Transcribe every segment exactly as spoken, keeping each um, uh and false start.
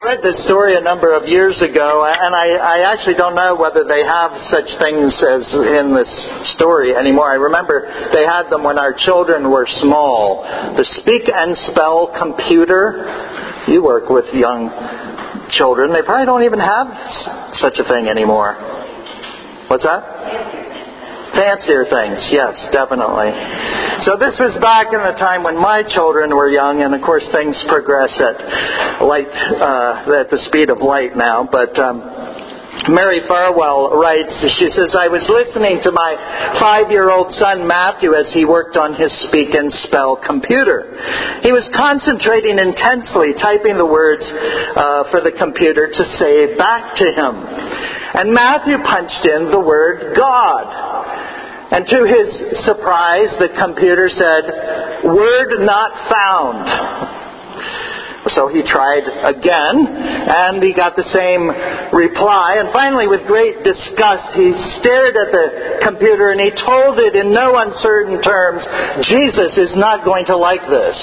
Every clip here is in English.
I read this story a number of years ago, and I, I actually don't know whether they have such things as in this story anymore. I remember they had them when our children were small. The Speak and Spell computer. You work with young children. They probably don't even have such a thing anymore. What's that? Fancier things, yes, definitely. So this was back in the time when my children were young, and of course things progress at light, uh, at the speed of light now. But um, Mary Farwell writes, she says, I was listening to my five-year-old son Matthew as he worked on his Speak and Spell computer. He was concentrating intensely, typing the words uh, for the computer to say back to him. And Matthew punched in the word God. And to his surprise, the computer said, word not found. So he tried again, and he got the same reply. And finally, with great disgust, he stared at the computer and he told it in no uncertain terms, Jesus is not going to like this.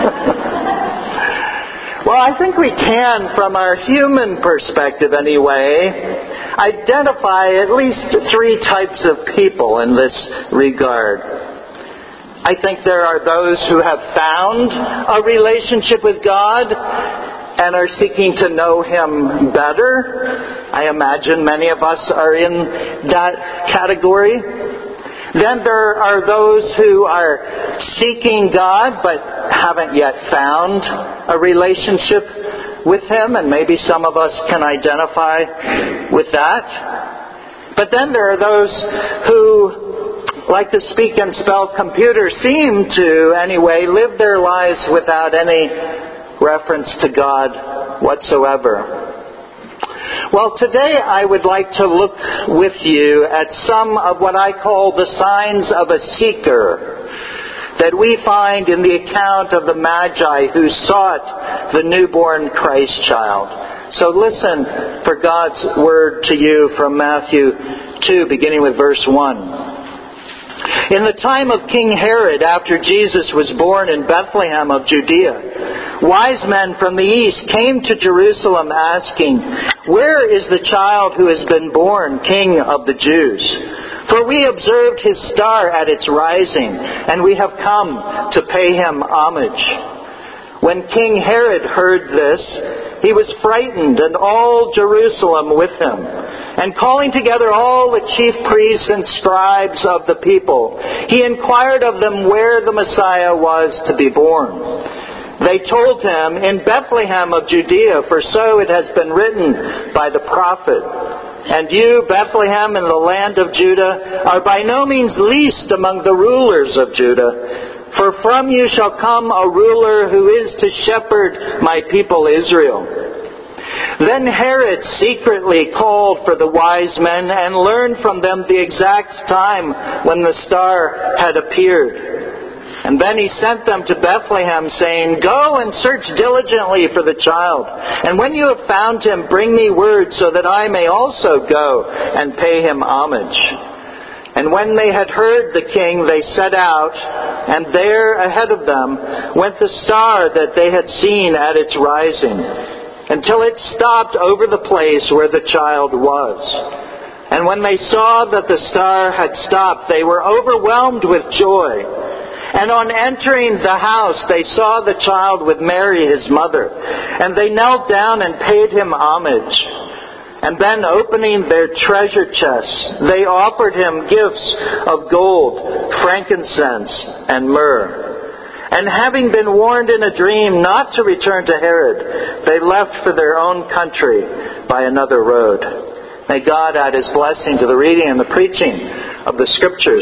Well, I think we can, from our human perspective anyway, identify at least three types of people in this regard. I think there are those who have found a relationship with God and are seeking to know Him better. I imagine many of us are in that category. Then there are those who are seeking God but haven't yet found a relationship with Him, and maybe some of us can identify with that. But then there are those who, like the Speak and Spell computer, seem to, anyway, live their lives without any reference to God whatsoever. Well, today I would like to look with you at some of what I call the signs of a seeker that we find in the account of the Magi who sought the newborn Christ child. So listen for God's word to you from Matthew two, beginning with verse one. In the time of King Herod, after Jesus was born in Bethlehem of Judea, wise men from the east came to Jerusalem asking, where is the child who has been born King of the Jews? For we observed his star at its rising, and we have come to pay him homage. When King Herod heard this, he was frightened, and all Jerusalem with him. And calling together all the chief priests and scribes of the people, he inquired of them where the Messiah was to be born. They told him, in Bethlehem of Judea, for so it has been written by the prophet. And you, Bethlehem, in the land of Judah, are by no means least among the rulers of Judah. For from you shall come a ruler who is to shepherd my people Israel. Then Herod secretly called for the wise men and learned from them the exact time when the star had appeared. And then he sent them to Bethlehem, saying, go and search diligently for the child. And when you have found him, bring me word so that I may also go and pay him homage. And when they had heard the king, they set out, and there ahead of them went the star that they had seen at its rising, until it stopped over the place where the child was. And when they saw that the star had stopped, they were overwhelmed with joy. And on entering the house, they saw the child with Mary, his mother, and they knelt down and paid him homage. And then, opening their treasure chests, they offered him gifts of gold, frankincense, and myrrh. And having been warned in a dream not to return to Herod, they left for their own country by another road. May God add His blessing to the reading and the preaching of the Scriptures.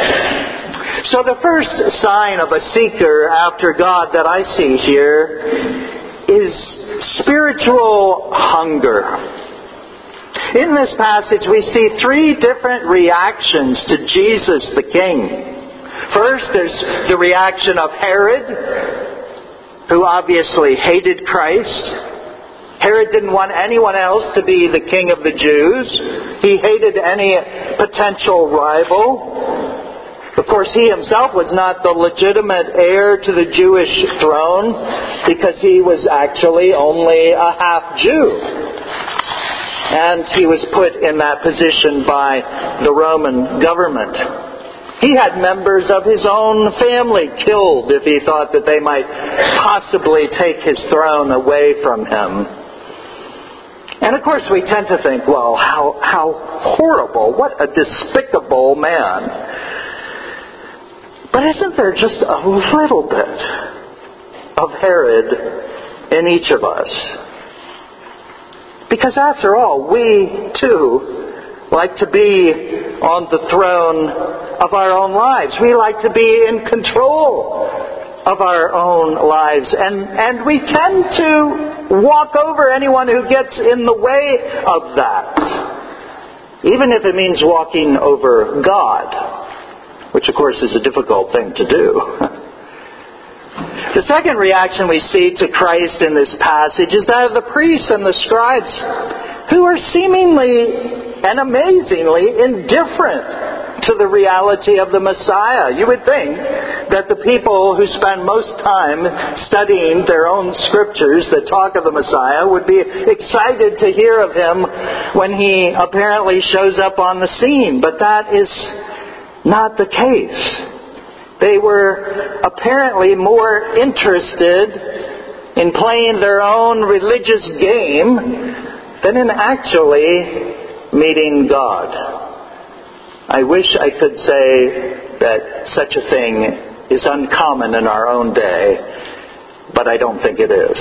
So the first sign of a seeker after God that I see here is spiritual hunger. In this passage, we see three different reactions to Jesus the King. First, there's the reaction of Herod, who obviously hated Christ. Herod didn't want anyone else to be the king of the Jews. He hated any potential rival. The Of course, he himself was not the legitimate heir to the Jewish throne because he was actually only a half Jew. And he was put in that position by the Roman government. He had members of his own family killed if he thought that they might possibly take his throne away from him. And of course we tend to think, well, how, how horrible, what a despicable man. But isn't there just a little bit of Herod in each of us? Because after all, we too like to be on the throne of our own lives. We like to be in control of our own lives. And, and we tend to walk over anyone who gets in the way of that. Even if it means walking over God. Which, of course, is a difficult thing to do. The second reaction we see to Christ in this passage is that of the priests and the scribes, who are seemingly and amazingly indifferent to the reality of the Messiah. You would think that the people who spend most time studying their own scriptures that talk of the Messiah would be excited to hear of him when he apparently shows up on the scene. But that is not the case. They were apparently more interested in playing their own religious game than in actually meeting God. I wish I could say that such a thing is uncommon in our own day, but I don't think it is.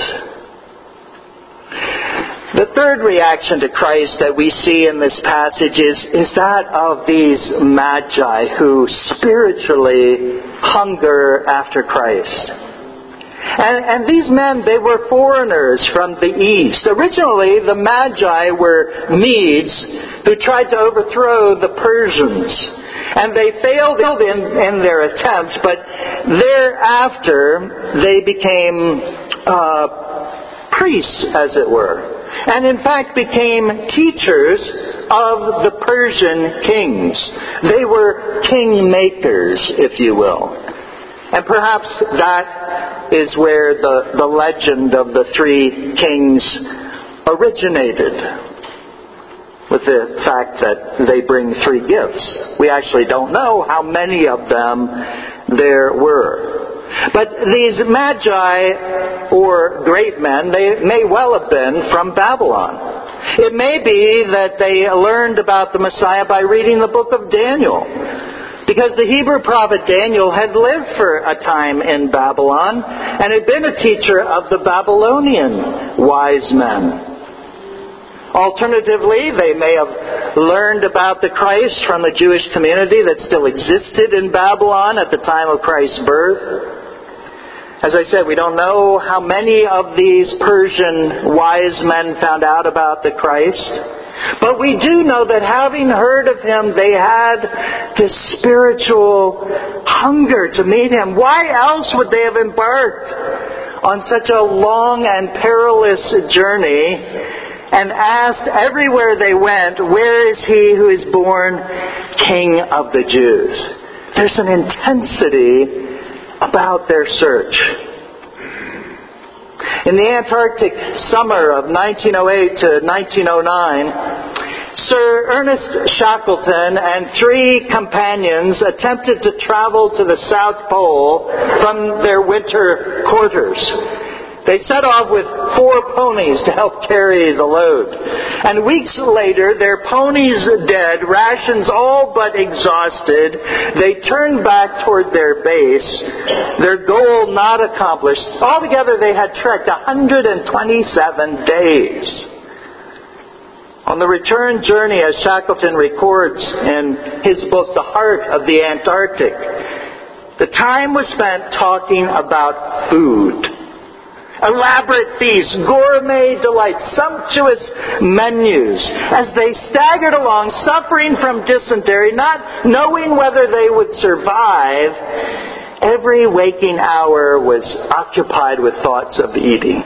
The third reaction to Christ that we see in this passage is, is that of these magi who spiritually hunger after Christ. And, and these men, they were foreigners from the east. Originally, the magi were Medes who tried to overthrow the Persians. And they failed in, in their attempt, but thereafter they became uh, priests, as it were. And in fact became teachers of the Persian kings. They were kingmakers, if you will. And perhaps that is where the, the legend of the three kings originated, with the fact that they bring three gifts. We actually don't know how many of them there were. But these magi, or great men, they may well have been from Babylon. It may be that they learned about the Messiah by reading the book of Daniel. Because the Hebrew prophet Daniel had lived for a time in Babylon and had been a teacher of the Babylonian wise men. Alternatively, they may have learned about the Christ from the Jewish community that still existed in Babylon at the time of Christ's birth. As I said, we don't know how many of these Persian wise men found out about the Christ. But we do know that having heard of him, they had this spiritual hunger to meet him. Why else would they have embarked on such a long and perilous journey and asked everywhere they went, where is he who is born King of the Jews? There's an intensity about their search. In the Antarctic summer of nineteen oh eight to nineteen oh nine, Sir Ernest Shackleton and three companions attempted to travel to the South Pole from their winter quarters. They set off with four ponies to help carry the load. And weeks later, their ponies dead, rations all but exhausted, they turned back toward their base, their goal not accomplished. Altogether, they had trekked one hundred twenty-seven days. On the return journey, as Shackleton records in his book, The Heart of the Antarctic, the time was spent talking about food. Elaborate feasts, gourmet delights, sumptuous menus. As they staggered along, suffering from dysentery, not knowing whether they would survive, every waking hour was occupied with thoughts of eating.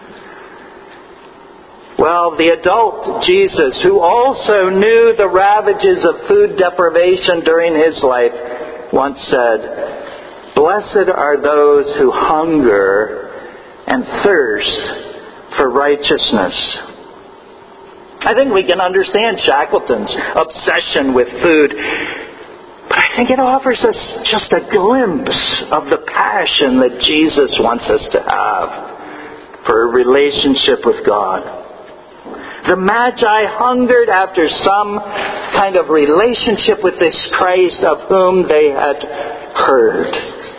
Well, the adult Jesus, who also knew the ravages of food deprivation during his life, once said, "Blessed are those who hunger and thirst for righteousness." I think we can understand Shackleton's obsession with food, but I think it offers us just a glimpse of the passion that Jesus wants us to have for a relationship with God. The Magi hungered after some kind of relationship with this Christ of whom they had heard.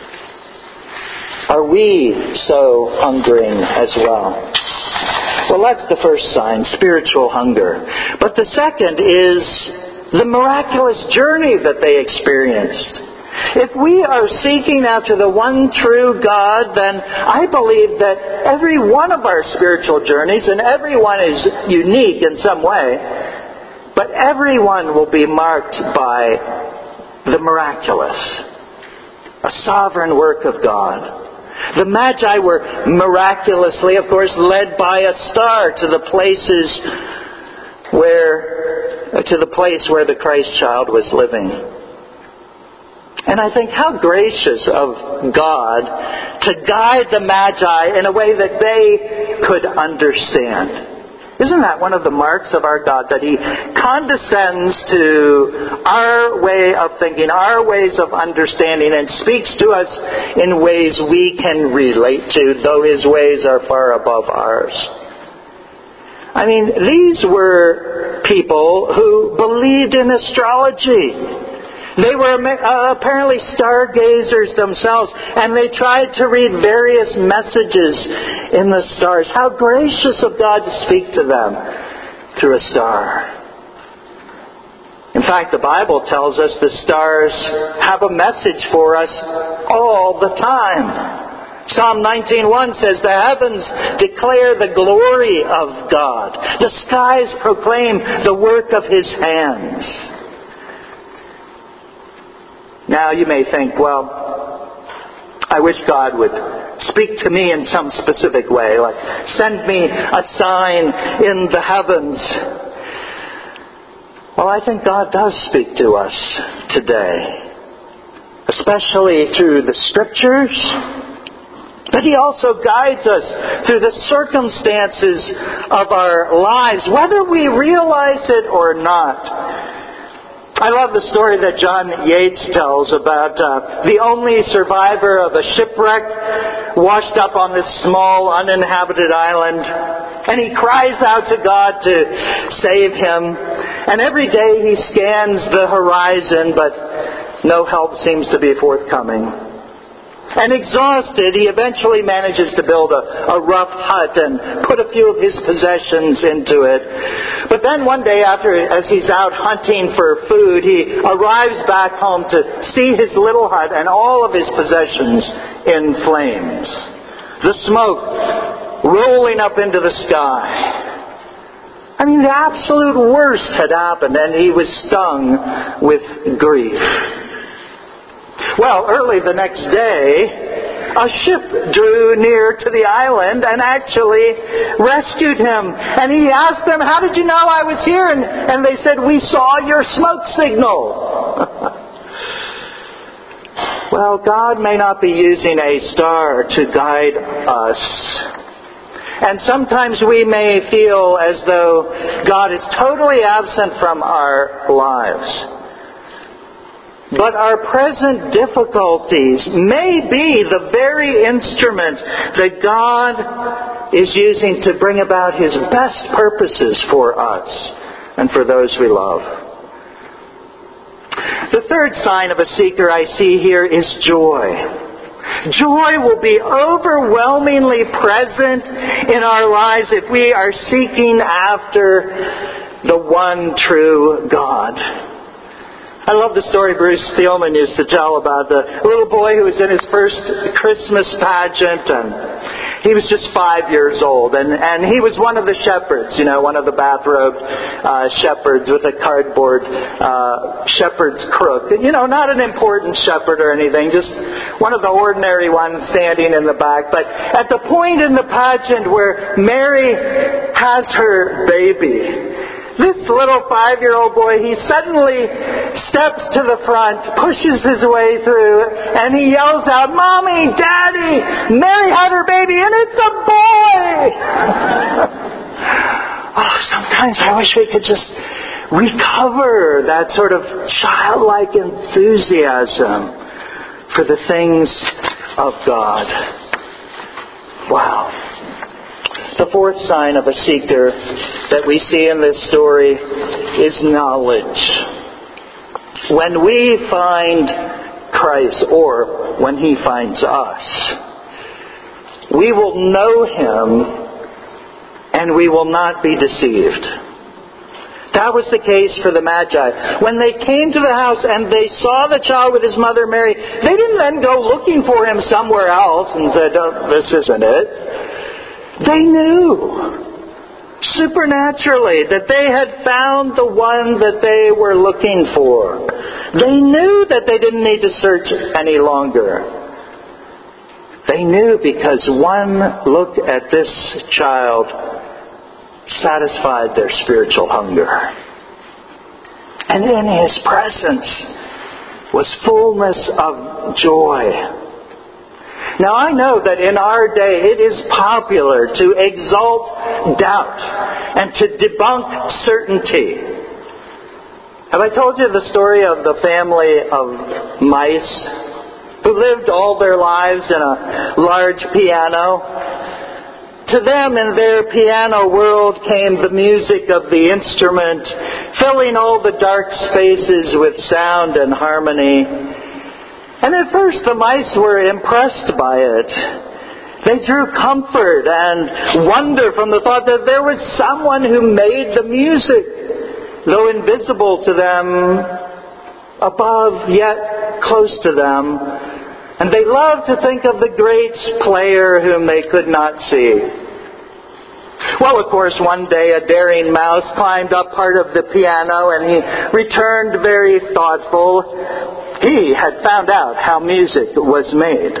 Are we so hungering as well? Well, that's the first sign, spiritual hunger. But the second is the miraculous journey that they experienced. If we are seeking after the one true God, then I believe that every one of our spiritual journeys, and everyone is unique in some way, but everyone will be marked by the miraculous, a sovereign work of God. The Magi were miraculously, of course, led by a star to the places where, to the place where the Christ child was living. And I think how gracious of God to guide the Magi in a way that they could understand. Isn't that one of the marks of our God, that He condescends to our way of thinking, our ways of understanding, and speaks to us in ways we can relate to, though His ways are far above ours? I mean, these were people who believed in astrology. They were uh, apparently stargazers themselves, and they tried to read various messages in the stars. How gracious of God to speak to them through a star. In fact, the Bible tells us the stars have a message for us all the time. Psalm nineteen one says, "The heavens declare the glory of God. The skies proclaim the work of His hands." Now you may think, well, I wish God would speak to me in some specific way, like send me a sign in the heavens. Well, I think God does speak to us today, especially through the Scriptures. But He also guides us through the circumstances of our lives, whether we realize it or not. I love the story that John Yates tells about uh, the only survivor of a shipwreck washed up on this small uninhabited island. And he cries out to God to save him. And every day he scans the horizon, but no help seems to be forthcoming. And exhausted, he eventually manages to build a, a rough hut and put a few of his possessions into it. But then one day, after, as he's out hunting for food, he arrives back home to see his little hut and all of his possessions in flames. The smoke rolling up into the sky. I mean, the absolute worst had happened, and he was stung with grief. Well, early the next day, a ship drew near to the island and actually rescued him. And he asked them, "How did you know I was here?" And, and they said, "We saw your smoke signal." Well, God may not be using a star to guide us. And sometimes we may feel as though God is totally absent from our lives. But our present difficulties may be the very instrument that God is using to bring about His best purposes for us and for those we love. The third sign of a seeker I see here is joy. Joy will be overwhelmingly present in our lives if we are seeking after the one true God. I love the story Bruce Thielman used to tell about the little boy who was in his first Christmas pageant, and he was just five years old, and, and he was one of the shepherds, you know, one of the bathrobed uh, shepherds with a cardboard uh, shepherd's crook. You know, not an important shepherd or anything, just one of the ordinary ones standing in the back. But at the point in the pageant where Mary has her baby, this little five-year-old boy, he suddenly steps to the front, pushes his way through, and he yells out, "Mommy, Daddy, Mary had her baby, and it's a boy!" Oh, sometimes I wish we could just recover that sort of childlike enthusiasm for the things of God. Wow. The fourth sign of a seeker that we see in this story is knowledge. When we find Christ, or when He finds us, we will know Him and we will not be deceived. That was the case for the Magi. When they came to the house and they saw the child with His mother Mary, they didn't then go looking for Him somewhere else and said, "Oh, this isn't it." They knew supernaturally that they had found the one that they were looking for. They knew that they didn't need to search any longer. They knew because one look at this child satisfied their spiritual hunger. And in His presence was fullness of joy. Now I know that in our day it is popular to exalt doubt and to debunk certainty. Have I told you the story of the family of mice who lived all their lives in a large piano? To them, in their piano world, came the music of the instrument, filling all the dark spaces with sound and harmony. And at first the mice were impressed by it. They drew comfort and wonder from the thought that there was someone who made the music, though invisible to them, above yet close to them. And they loved to think of the great player whom they could not see. Well, of course, one day a daring mouse climbed up part of the piano and he returned very thoughtful. He had found out how music was made.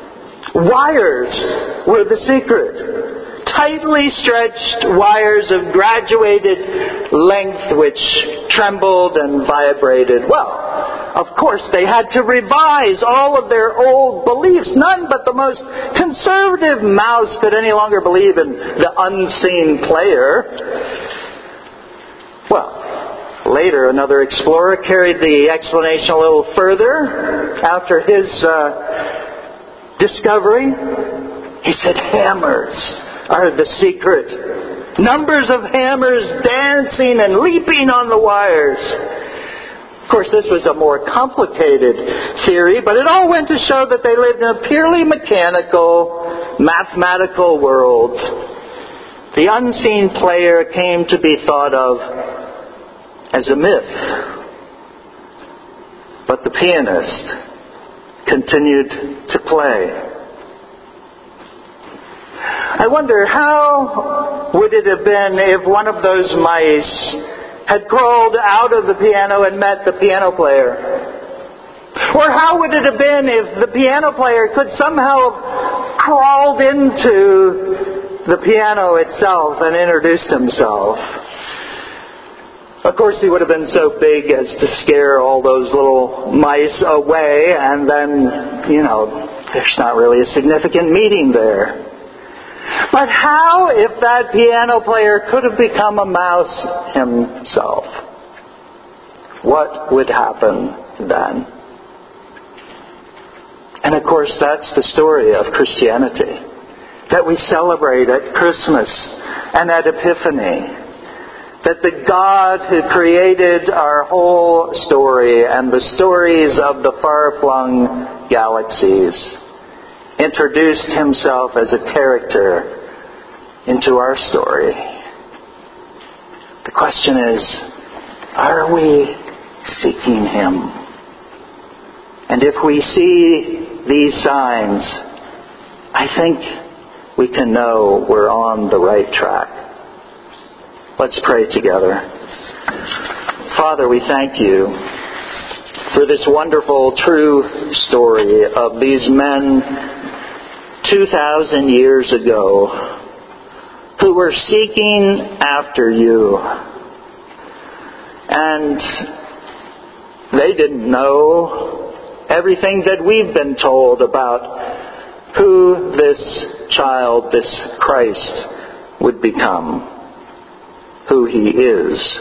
Wires were the secret. Tightly stretched wires of graduated length which trembled and vibrated. Well, of course they had to revise all of their old beliefs. None but the most conservative mouse could any longer believe in the unseen player. Well, later, another explorer carried the explanation a little further. After his uh, discovery, he said hammers are the secret. Numbers of hammers dancing and leaping on the wires. Of course, this was a more complicated theory, but it all went to show that they lived in a purely mechanical, mathematical world. The unseen player came to be thought of as a myth. But the pianist continued to play. I wonder, how would it have been if one of those mice had crawled out of the piano and met the piano player? Or how would it have been if the piano player could somehow have crawled into the piano itself and introduced himself? Of course, he would have been so big as to scare all those little mice away, and then, you know, there's not really a significant meeting there. But how if that piano player could have become a mouse himself? What would happen then? And of course, that's the story of Christianity that we celebrate at Christmas and at Epiphany. That the God who created our whole story and the stories of the far-flung galaxies introduced Himself as a character into our story. The question is, are we seeking Him? And if we see these signs, I think we can know we're on the right track. Let's pray together. Father, we thank You for this wonderful, true story of these men two thousand years ago who were seeking after You. And they didn't know everything that we've been told about who this child, this Christ, would become, who he is.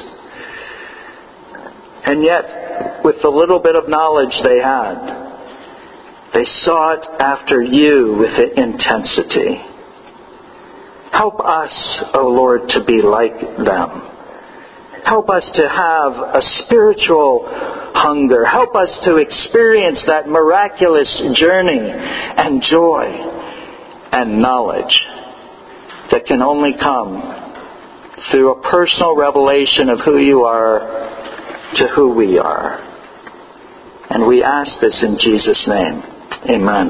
And yet, with the little bit of knowledge they had, they sought after you with intensity. Help us, O Lord, to be like them. Help us to have a spiritual hunger. Help us to experience that miraculous journey and joy and knowledge that can only come through a personal revelation of who you are to who we are. And we ask this in Jesus' name. Amen.